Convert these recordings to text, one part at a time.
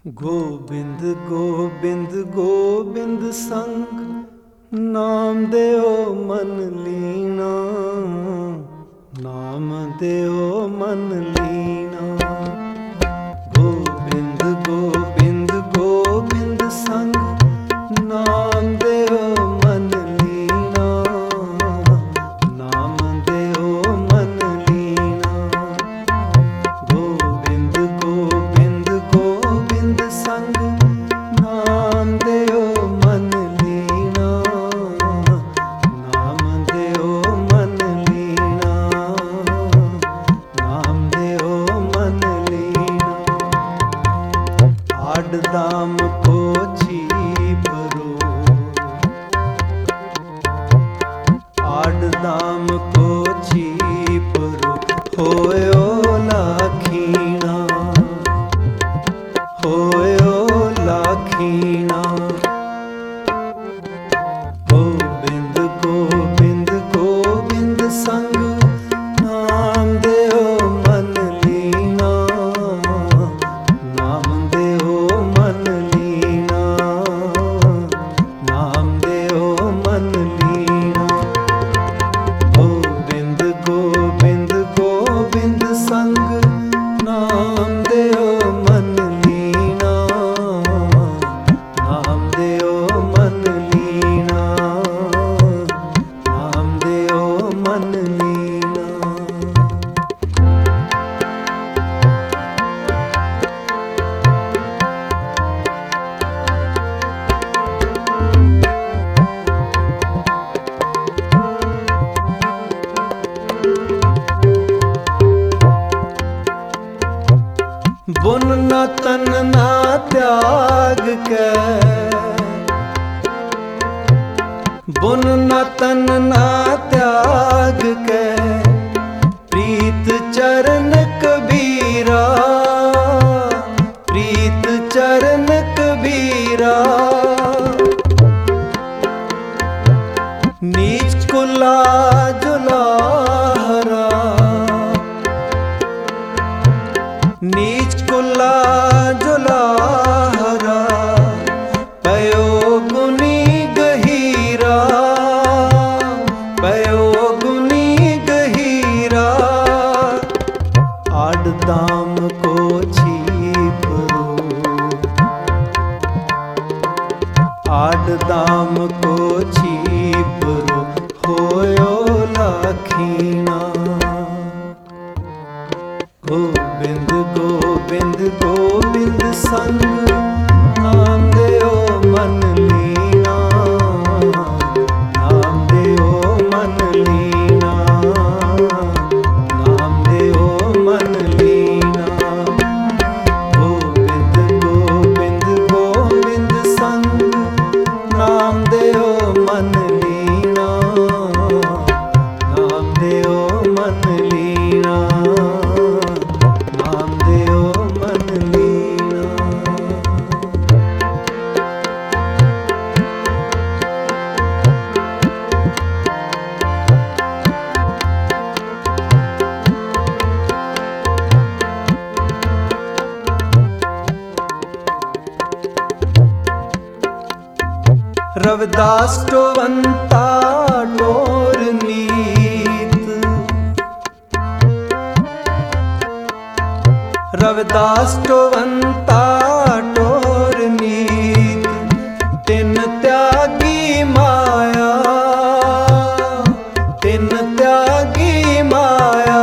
ਗੋਬਿੰਦ ਗੋਬਿੰਦ ਗੋਬਿੰਦ ਸੰਗ ਨਾਮ ਦਿਓ ਮਨ ਲੀਨਾ, ਨਾਮ ਦਿਓ ਮਨ ਲੀਨਾ। ਗੋਬਿੰਦ ਗੋਬਿੰਦ ਗੋਬਿੰਦ ਸੰਗ ਨਾਮ ਦਿਓ ਮਨ ਲੀਨਾ, ਨਾਮ ਦਿਓ ਮਨ ਲੀਨਾ। ਗੋਬਿੰਦ ਗੋਬਿੰਦ ਗੋਬਿੰਦ ਸੰਗ ਨਾਮ ਦਿਓ ਮਨ ਲੀਨਾ, ਨਾਮ ਦਿਓ ਮਨ ਲੀਨਾ, ਨਾਮ ਦਿਓ ਮਨ ਲੀਨਾ। ਆਡ ਦਾਮ ਕੋ ਛੀਪਰੋ, ਆਡ ਦਾਮ ਕੋ ਛੀਪਰੋ, ਹੋਇਓ ਲਾਖੀਣਾ, ਹੋਇਓ ਲਾਖੀਣਾ। ਗੋਬਿੰਦ ਗੋਬਿੰਦ ਗੋਬਿੰਦ ਸੰਗ ਨਾਮ ਦਿਓ ਮਨ ਲੀਨਾ, ਨਾਮ ਦਿਓ ਮਨ ਲੀਨਾ, ਨਾਮ ਦਿਓ ਮਨ ਲੀਨਾ। ਗੋਬਿੰਦ ਗੋਬਿੰਦ ਗੋਬਿੰਦ ਸੰਗ ਨਾਮ ਦਿਓ ਮਨ ਲੀਨਾ, ਨਾਮ ਦਿਓ ਮਨ ਲੀਨਾ, ਨਾਮ ਦਿਓ ਮਨ ਲੀਨਾ। ਬੁਨ ਨਾ ਤਨ ਨਾ ਤਿਆਗ ਕੈ, ਬੁਨ ਨਾ ਤਨ ਨਾ ਤਿਆਗ ਕੈ, ਪ੍ਰੀਤ ਚਰਨ ਕਬੀਰਾ, ਪ੍ਰੀਤ ਚਰਨ ਕਬੀਰਾ। ਨੀਚ ਕੁਲਾ ਜੁਲਾਹਰਾ, नीच कुला जुलाहरा, पयो गुनी गहीरा, पयो गुनी गहीरा। आड दाम को छीपरो, आड दाम को छीपरो, होयो लाखीना। गोबिंद गोबिंद गोबिंद संग नाम दियो मन लीना, नाम दियो मन लीना, नाम दियो मन लीना। गोबिंद गोबिंद गोबिंद संग नाम दियो मन लीना, नाम दियो मन लीना, नाम दियो मन लीना। रविदास टोवंता डोर नीत, रविदास टोवंता टोर नीत, तिन त्यागी माया, तिन त्यागी माया।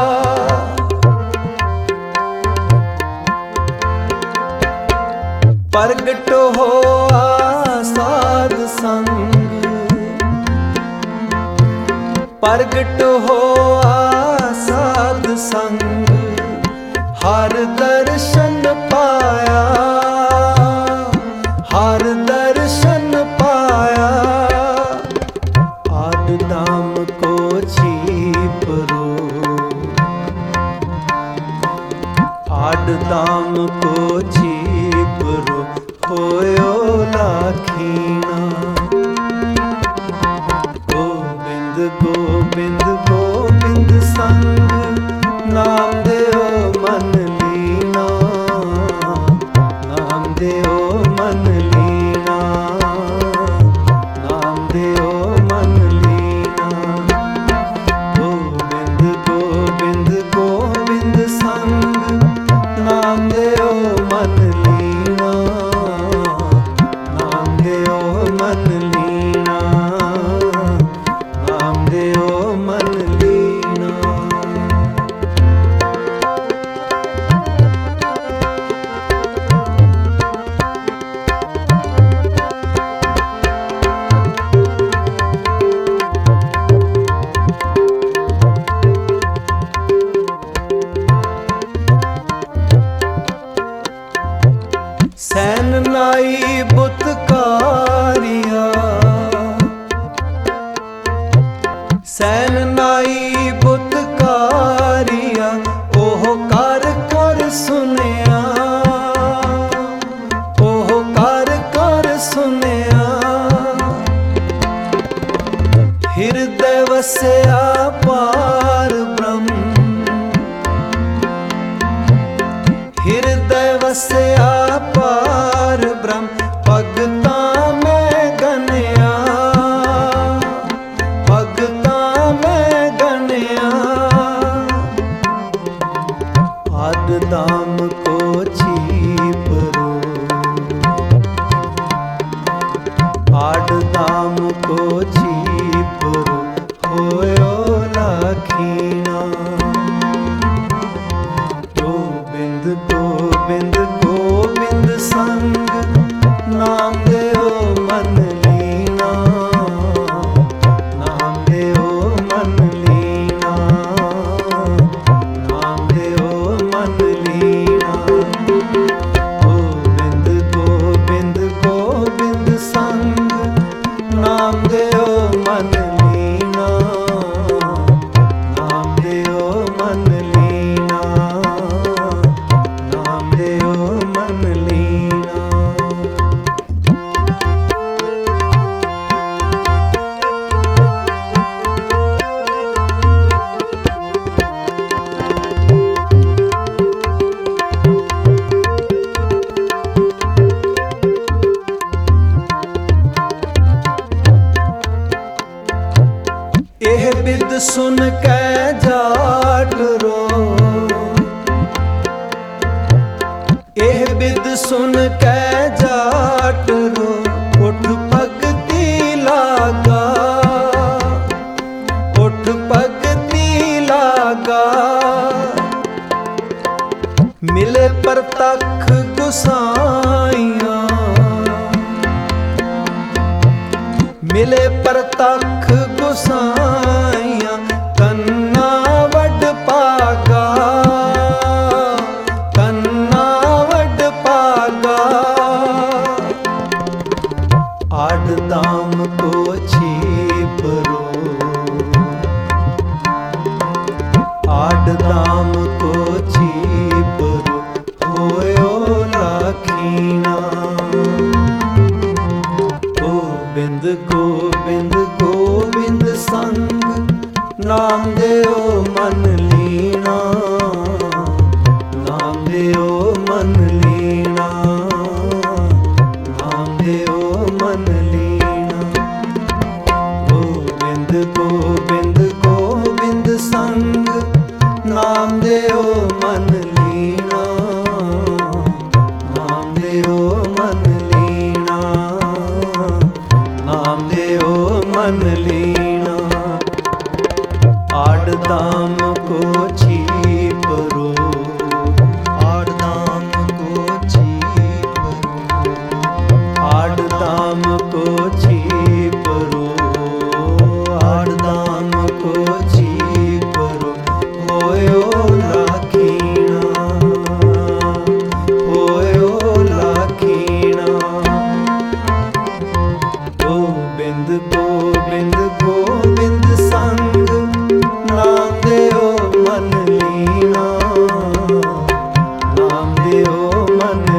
प्रगट होआ साध संग, प्रगट होआ साध संग, हर दर्शन पाया, हर दर्शन पाया। आड दाम को छीपरो, आड दाम को छीपरो, होयो लाखीना। गोबिंद गोबिंद गोबिंद संग नाम दियो मन लीना, नाम ਨਾਈ ਬੁੱਤਕਾਰੀਆ, ਸੈਨ ਨਾਈ ਬੁੱਤਕਾਰੀਆ, ਉਹ ਕਰ ਕਰ ਸੁਨਿਆ, ਉਹ ਕਰ ਕਰ ਸੁਨਿਆ। ਹਿਰਦੈ ਵਸਿਆ ਪਾਰ ਬ੍ਰਹਮ, ਹਿਰਦੈ ਵਸਿਆ ਪਾਰ ਬ੍ਰਹਮ, ਭਗਤਾਂ ਮੈਂ ਗਨਿਆ, ਭਗਤਾਂ ਮੈਂ ਗਨਿਆ। ਆਦ ਦਾਮ ਕੋ ਛੀਪਰੋ, ਆਡ ਦਾਮ ਕੋ ਛੀਪਰੋ, ਹੋਇਓ ਲਾਖੀਣਾ। ਗੋਬਿੰਦ ਗੋਬਿੰਦ ਗੋਬਿੰਦ ਸੰਗ, ਨਾਮ ਦਿਓ ਮਨ ਲੀਨਾ, ਨਾਮ ਦਿਓ ਮਨ ਲੀਨਾ, ਨਾਮ ਦਿਓ ਮਨ ਲੀਨਾ। ਗੋਬਿੰਦ ਗੋਬਿੰਦ ਗੋਬਿੰਦ ਸੰਗ, ਨਾਮ ਦਿਓ ਮਨ ਲੀਨਾ, ਨਾਮ ਦਿਓ ਮਨ ਲੀਨਾ, ਨਾਮ ਦਿਓ ਮਨ ਲੀਨਾ। ਇਹ ਬਿਦ ਸੁਨ ਕੈ ਜਾਟ ਰੋ, ਇਹ ਬਿਦ ਸੁਨ ਕੈ ਜਾਟ ਰੋ, ਉਠ ਭਗਤੀ ਲਾਗਾ, ਉਠ ਭਗਤੀ ਲਾਗਾ। ਮਿਲੇ ਪ੍ਰਤੱਖ ਗੁਸਾਈਆਂ, ਮਿਲੇ ਪ੍ਰਤੱਖ ਗੁਸਾਈਆਂ, ਤੰਨਾ ਵੱਡ ਭਾਗਾ, ਤੰਨਾ ਵੱਡ ਭਾਗਾ। ਆਡ ਦਾਮ ਕੋ ਛੀਪਰੋ, ਆਡ ਦਾਮ ਕੋ ਛੀਪਰੋ, ਹੋਇਓ ਲਾਖੀਣਾ। ਗੋਬਿੰਦ ਗੋਬਿੰਦ ਗੋਬਿੰਦ ਸੰਗ, ਨਾਮ ਦਿਓ ਮਨ ਲੀਨਾ, ਨਾਮ ਦਿਓ ਮਨ ਲੀਨਾ, ਨਾਮ ਦਿਓ ਮਨ ਲੀਨਾ। ਗੋਬਿੰਦ ਗੋਬਿੰਦ ਗੋਬਿੰਦ ਸੰਗ, ਨਾਮ ਦਿਓ ਮਨ ਲੀਨਾ, ਨਾਮ ਦਿਓ ਮਨ ਲੀਨਾ, ਨਾਮ ਦਿਓ ਮਨ ਲੀਨਾ। ਆਡ ਦਾਮ ਕੋ ਛੀਪਰੋ, ਆਡ ਦਾਮ ਕੋ ਛੀਪਰੋ, ਆਡ ਦਾਮ ਕੋ ਛੀਪਰੋ, ਆਡ ਦਾਮ ਕੋ ਛੀਪਰੋ, ਹੋਇਓ ਲਾਖੀਣਾ, ਹੋਇਓ ਲਾਖੀਣਾ। ਗੋਬਿੰਦ ਗੋਬਿੰਦ ਗੋਬਿੰਦ ਸੰਗ, ਨਾਮ ਦਿਓ ਮਨ ਲੀਨਾ, ਨਾਮ ਦਿਓ ਮਨ